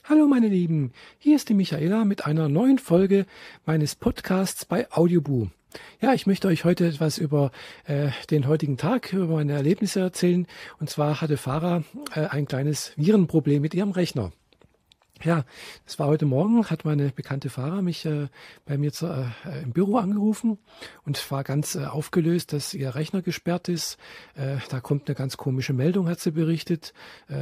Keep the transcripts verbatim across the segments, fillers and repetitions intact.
Hallo meine Lieben, hier ist die Michaela mit einer neuen Folge meines Podcasts bei Audioboo. Ja, ich möchte euch heute etwas über äh, den heutigen Tag, über meine Erlebnisse erzählen. Und zwar hatte Farah äh, ein kleines Virenproblem mit ihrem Rechner. Ja, es war heute Morgen, hat meine bekannte Farah mich äh, bei mir zu, äh, im Büro angerufen und war ganz äh, aufgelöst, dass ihr Rechner gesperrt ist. Äh, da kommt eine ganz komische Meldung, hat sie berichtet.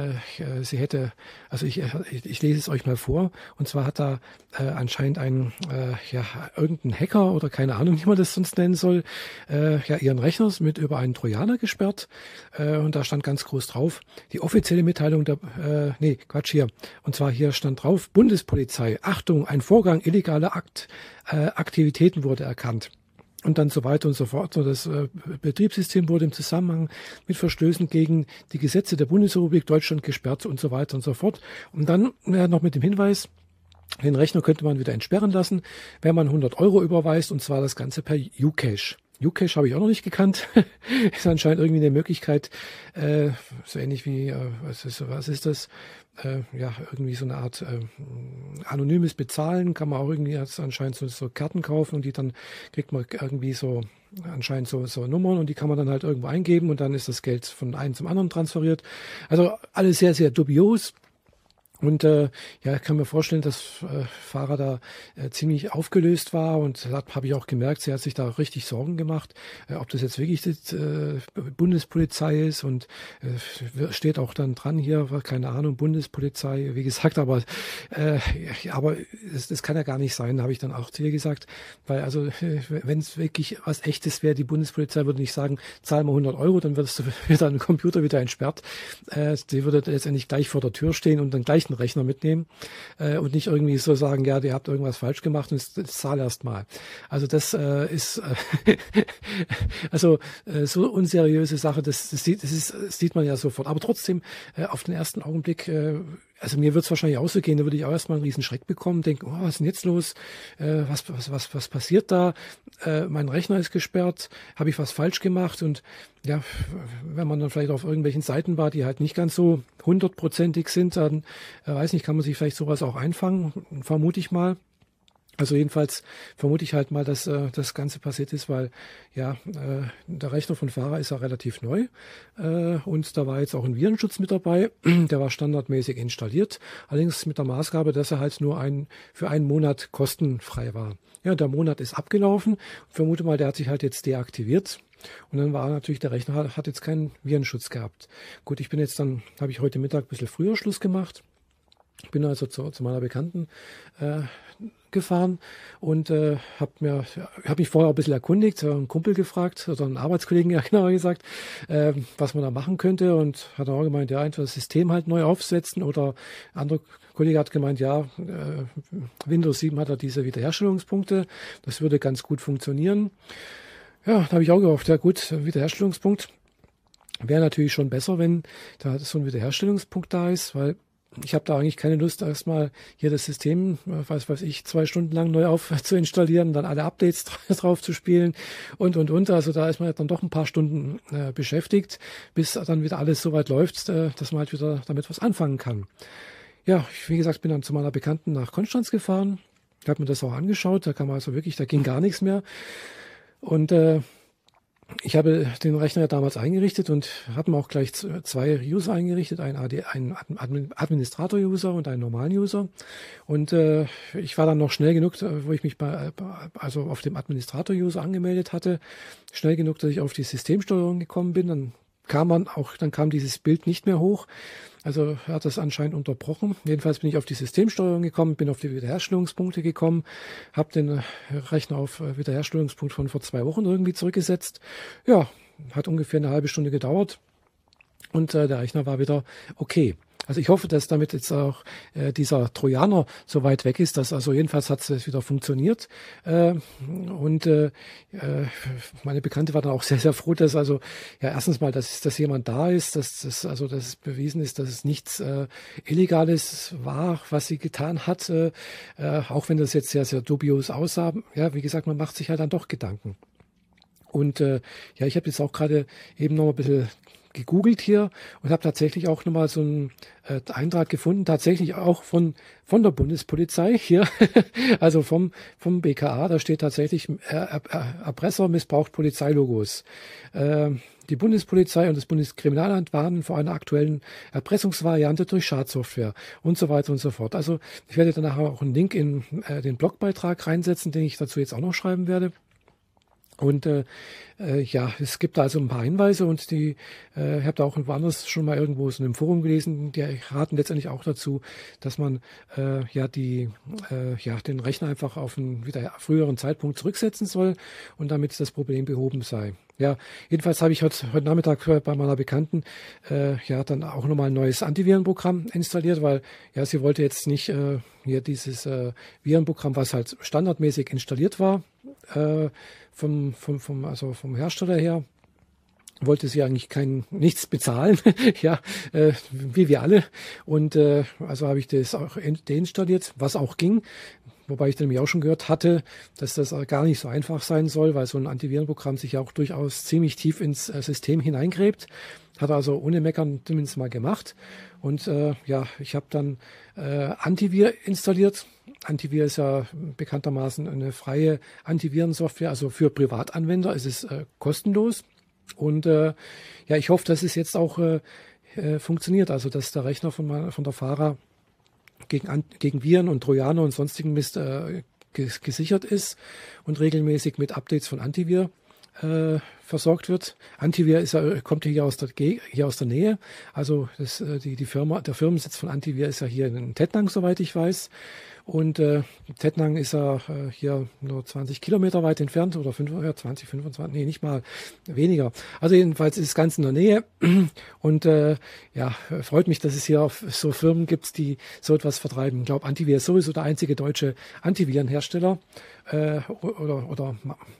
Äh, sie hätte, also ich, ich, ich lese es euch mal vor. Und zwar hat da äh, anscheinend ein, äh, ja, irgendein Hacker oder keine Ahnung, wie man das sonst nennen soll, äh, ja, ihren Rechner mit über einen Trojaner gesperrt. Äh, und da stand ganz groß drauf, die offizielle Mitteilung der, äh, nee, Quatsch hier. Und zwar hier stand drauf, Bundespolizei, Achtung, ein Vorgang illegaler Akt, äh, Aktivitäten wurde erkannt. Und dann so weiter und so fort. So das äh, Betriebssystem wurde im Zusammenhang mit Verstößen gegen die Gesetze der Bundesrepublik Deutschland gesperrt und so weiter und so fort. Und dann äh, noch mit dem Hinweis, den Rechner könnte man wieder entsperren lassen, wenn man hundert Euro überweist, und zwar das Ganze per YouCash. YouCash habe ich auch noch nicht gekannt. Ist anscheinend irgendwie eine Möglichkeit, äh, so ähnlich wie, äh, was ist, was ist das? Äh, ja, irgendwie so eine Art äh, anonymes Bezahlen, kann man auch irgendwie jetzt anscheinend so, so Karten kaufen und die dann kriegt man irgendwie so anscheinend so, so Nummern und die kann man dann halt irgendwo eingeben und dann ist das Geld von einem zum anderen transferiert. Also alles sehr, sehr dubios. Und äh, ja, ich kann mir vorstellen, dass äh, Farah da äh, ziemlich aufgelöst war und das habe ich auch gemerkt, sie hat sich da richtig Sorgen gemacht, äh, ob das jetzt wirklich die äh, Bundespolizei ist und äh, steht auch dann dran hier, keine Ahnung, Bundespolizei, wie gesagt, aber äh, ja, aber das, das kann ja gar nicht sein, habe ich dann auch zu ihr gesagt, weil also äh, wenn es wirklich was Echtes wäre, die Bundespolizei würde nicht sagen, zahl mal hundert Euro, dann würdest du wieder dein Computer wieder entsperrt, äh, die würde letztendlich gleich vor der Tür stehen und dann gleich einen Rechner mitnehmen äh, und nicht irgendwie so sagen, ja, ihr habt irgendwas falsch gemacht und jetzt zahl erst mal. Also das äh, ist äh, also äh, so unseriöse Sache, das, das, sieht, das, ist, das sieht man ja sofort. Aber trotzdem, äh, auf den ersten Augenblick, äh, also mir wird es wahrscheinlich auch so gehen, da würde ich auch erstmal einen riesen Schreck bekommen, denke, oh, was ist denn jetzt los? Äh, was, was, was, was passiert da? Äh, mein Rechner ist gesperrt, habe ich was falsch gemacht? Und ja, wenn man dann vielleicht auf irgendwelchen Seiten war, die halt nicht ganz so hundertprozentig sind, dann, äh, weiß nicht, kann man sich vielleicht sowas auch einfangen, vermute ich mal. Also jedenfalls vermute ich halt mal, dass äh, das Ganze passiert ist, weil ja äh, der Rechner von Farah ist ja relativ neu äh, und da war jetzt auch ein Virenschutz mit dabei, der war standardmäßig installiert, allerdings mit der Maßgabe, dass er halt nur ein, für einen Monat kostenfrei war. Ja, der Monat ist abgelaufen, ich vermute mal, der hat sich halt jetzt deaktiviert. Und dann war natürlich, der Rechner hat, hat jetzt keinen Virenschutz gehabt. Gut, ich bin jetzt dann, habe ich heute Mittag ein bisschen früher Schluss gemacht. Ich bin also zu, zu meiner Bekannten äh, gefahren und äh, habe mir, habe mich vorher ein bisschen erkundigt, einen Kumpel gefragt oder einen Arbeitskollegen, ja genauer gesagt, äh, was man da machen könnte und hat auch gemeint, ja, entweder das System halt neu aufsetzen oder ein anderer Kollege hat gemeint, ja, äh, Windows sieben hat ja diese Wiederherstellungspunkte, das würde ganz gut funktionieren. Ja, da habe ich auch gehofft, ja gut, Wiederherstellungspunkt wäre natürlich schon besser, wenn da so ein Wiederherstellungspunkt da ist, weil ich habe da eigentlich keine Lust, erstmal hier das System, was weiß ich, zwei Stunden lang neu auf zu installieren, dann alle Updates drauf zu spielen und, und, und. Also da ist man dann doch ein paar Stunden äh, beschäftigt, bis dann wieder alles so weit läuft, äh, dass man halt wieder damit was anfangen kann. Ja, ich, wie gesagt, bin dann zu meiner Bekannten nach Konstanz gefahren, habe mir das auch angeschaut, da kann man also wirklich, da ging gar nichts mehr. Und äh, ich habe den Rechner ja damals eingerichtet und habe mir auch gleich zwei User eingerichtet, einen, A D, einen Administrator-User und einen normalen User. Und äh, ich war dann noch schnell genug, wo ich mich bei, also auf dem Administrator-User angemeldet hatte, schnell genug, dass ich auf die Systemsteuerung gekommen bin. Dann kam man auch, dann kam dieses Bild nicht mehr hoch. Also hat das anscheinend unterbrochen. Jedenfalls bin ich auf die Systemsteuerung gekommen, bin auf die Wiederherstellungspunkte gekommen, habe den Rechner auf Wiederherstellungspunkt von vor zwei Wochen irgendwie zurückgesetzt. Ja, hat ungefähr eine halbe Stunde gedauert und äh, der Rechner war wieder okay. Also ich hoffe, dass damit jetzt auch äh, dieser Trojaner so weit weg ist, dass also jedenfalls hat es wieder funktioniert. Äh, und äh, meine Bekannte war dann auch sehr, sehr froh, dass also ja erstens mal, dass, dass jemand da ist, dass das also dass es bewiesen ist, dass es nichts äh, Illegales war, was sie getan hat, äh, auch wenn das jetzt sehr, sehr dubios aussah. Ja, wie gesagt, man macht sich halt dann doch Gedanken. Und äh, ja, ich habe jetzt auch gerade eben noch ein bisschen gegoogelt hier und habe tatsächlich auch nochmal so einen äh, Eintrag gefunden, tatsächlich auch von von der Bundespolizei hier, also vom vom B K A. Da steht tatsächlich äh, Erpresser missbraucht Polizeilogos. Äh, Die Bundespolizei und das Bundeskriminalamt warnen vor einer aktuellen Erpressungsvariante durch Schadsoftware und so weiter und so fort. Also ich werde dann nachher auch einen Link in äh, den Blogbeitrag reinsetzen, den ich dazu jetzt auch noch schreiben werde. Und äh, äh, ja, es gibt da also ein paar Hinweise und die, äh, ich habe da auch woanders schon mal irgendwo so in einem Forum gelesen, die raten letztendlich auch dazu, dass man äh, ja die äh, ja den Rechner einfach auf einen wieder früheren Zeitpunkt zurücksetzen soll und damit das Problem behoben sei. Ja, jedenfalls habe ich heute, heute Nachmittag bei meiner Bekannten äh, ja dann auch nochmal ein neues Antivirenprogramm installiert, weil ja sie wollte jetzt nicht äh, hier dieses äh, Virenprogramm, was halt standardmäßig installiert war, äh, vom, vom, vom, also vom Hersteller her, wollte sie eigentlich kein nichts bezahlen, ja, äh, wie wir alle. Und äh, also habe ich das auch deinstalliert, was auch ging. Wobei ich nämlich auch schon gehört hatte, dass das gar nicht so einfach sein soll, weil so ein Antivirenprogramm sich ja auch durchaus ziemlich tief ins äh, System hineingräbt. Hat also ohne Meckern zumindest mal gemacht. Und äh, ja, ich habe dann äh, Antivir installiert. Antivir ist ja bekanntermaßen eine freie Antivirensoftware, also für Privatanwender ist es äh, kostenlos. Und äh, ja, ich hoffe, dass es jetzt auch äh, äh, funktioniert, also dass der Rechner von, von der Fahrer gegen, gegen Viren und Trojaner und sonstigen Mist äh, gesichert ist und regelmäßig mit Updates von Antivir äh, versorgt wird. Antivir ist ja, kommt hier aus der, hier aus der Nähe. Also das, die, die Firma, der Firmensitz von Antivir ist ja hier in Tettnang, soweit ich weiß. Und äh, Tettnang ist ja äh, hier nur zwanzig Kilometer weit entfernt oder fünf, ja, zwanzig, fünfundzwanzig, nee, nicht mal weniger. Also jedenfalls ist es ganz in der Nähe. Und äh, ja, freut mich, dass es hier so Firmen gibt, die so etwas vertreiben. Ich glaube, Antivir ist sowieso der einzige deutsche Antivirenhersteller. Äh, oder, oder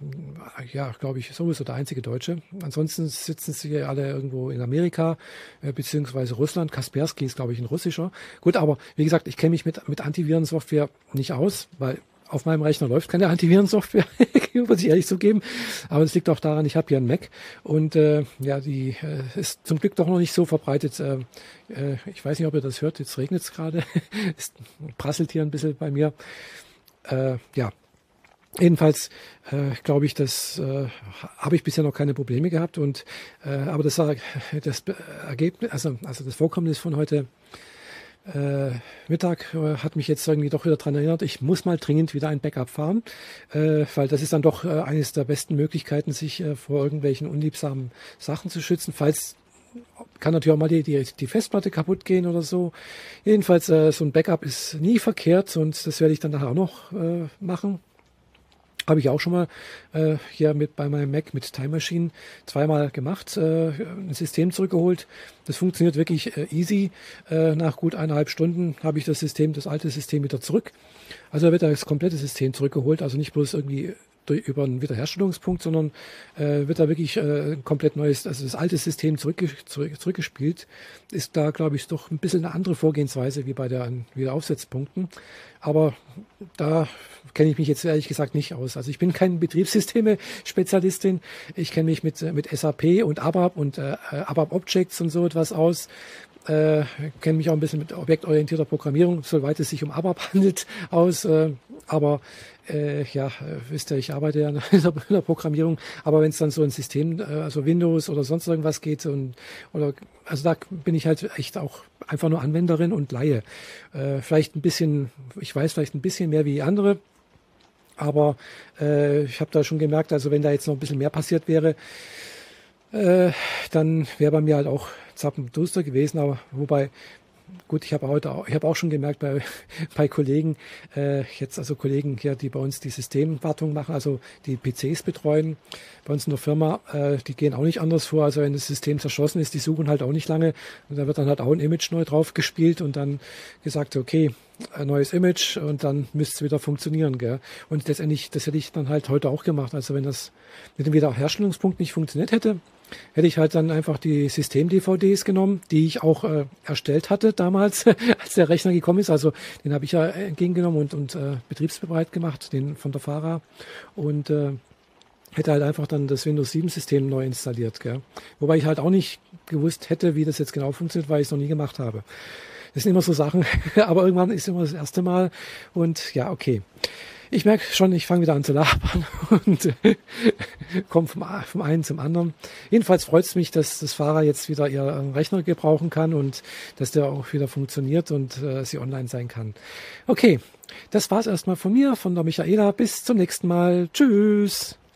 ja, glaube ich, sowieso der einzige Deutsche. Ansonsten sitzen sie alle irgendwo in Amerika, äh, beziehungsweise Russland. Kaspersky ist, glaube ich, ein russischer. Gut, aber wie gesagt, ich kenne mich mit, mit Antivirensoftware nicht aus, weil auf meinem Rechner läuft keine Antivirensoftware, muss ich ehrlich zugeben. Aber es liegt auch daran, ich habe hier einen Mac und äh, ja, die äh, ist zum Glück doch noch nicht so verbreitet. Äh, äh, ich weiß nicht, ob ihr das hört, jetzt regnet es gerade. Es prasselt hier ein bisschen bei mir. Äh, ja, jedenfalls äh, glaube ich, das äh, habe ich bisher noch keine Probleme gehabt. Und äh, aber das, das Ergebnis, also, also das Vorkommnis von heute Äh, Mittag äh, hat mich jetzt irgendwie doch wieder daran erinnert, ich muss mal dringend wieder ein Backup fahren, äh, weil das ist dann doch äh, eines der besten Möglichkeiten, sich äh, vor irgendwelchen unliebsamen Sachen zu schützen. Falls kann natürlich auch mal die, die, die Festplatte kaputt gehen oder so. Jedenfalls äh, so ein Backup ist nie verkehrt und das werde ich dann nachher auch noch äh, machen. Habe ich auch schon mal äh, hier mit bei meinem Mac mit Time Machine zweimal gemacht, äh, ein System zurückgeholt. Das funktioniert wirklich äh, easy. Äh, nach gut eineinhalb Stunden habe ich das System, das alte System wieder zurück. Also da wird das komplette System zurückgeholt, also nicht bloß irgendwie durch, über einen Wiederherstellungspunkt, sondern äh, wird da wirklich äh, ein komplett neues, also das alte System zurückge zurück, zurückgespielt. Ist da, glaube ich, doch ein bisschen eine andere Vorgehensweise wie bei den Wiederaufsetzpunkten. Aber da kenne ich mich jetzt ehrlich gesagt nicht aus. Also ich bin kein Betriebssysteme-Spezialistin. Ich kenne mich mit, mit S A P und ABAP und äh, ABAP Objects und so etwas aus. Äh, kenne mich auch ein bisschen mit objektorientierter Programmierung, soweit es sich um ABAP handelt, aus. Äh, aber äh, ja, wisst ihr, ich arbeite ja in der, in der Programmierung. Aber wenn es dann so ein System, äh, also Windows oder sonst irgendwas geht, und, oder also da bin ich halt echt auch einfach nur Anwenderin und Laie. Äh, vielleicht ein bisschen, ich weiß vielleicht ein bisschen mehr wie andere. Aber äh, ich habe da schon gemerkt, also wenn da jetzt noch ein bisschen mehr passiert wäre, äh, dann wäre bei mir halt auch zappenduster gewesen. Aber wobei, gut, ich habe heute auch, ich habe auch schon gemerkt bei, bei Kollegen, äh, jetzt also Kollegen hier, die bei uns die Systemwartung machen, also die P Cs betreuen, bei uns in der Firma, äh, die gehen auch nicht anders vor. Also wenn das System zerschossen ist, die suchen halt auch nicht lange. Und da wird dann halt auch ein Image neu drauf gespielt und dann gesagt, okay, ein neues Image und dann müsste es wieder funktionieren, gell? Und letztendlich, das hätte ich dann halt heute auch gemacht. Also wenn das mit dem Wiederherstellungspunkt nicht funktioniert hätte, hätte ich halt dann einfach die System-D V Ds genommen, die ich auch äh, erstellt hatte damals, als der Rechner gekommen ist. Also den habe ich ja entgegengenommen und, und äh, betriebsbereit gemacht, den von der Fahrer. Und äh, hätte halt einfach dann das Windows sieben System neu installiert. Gell? Wobei ich halt auch nicht gewusst hätte, wie das jetzt genau funktioniert, weil ich es noch nie gemacht habe. Das sind immer so Sachen, aber irgendwann ist immer das erste Mal und ja, okay. Ich merke schon, ich fange wieder an zu labern und komme vom, vom einen zum anderen. Jedenfalls freut es mich, dass das Fahrer jetzt wieder ihren Rechner gebrauchen kann und dass der auch wieder funktioniert und äh, sie online sein kann. Okay, das war's erstmal von mir, von der Michaela. Bis zum nächsten Mal. Tschüss.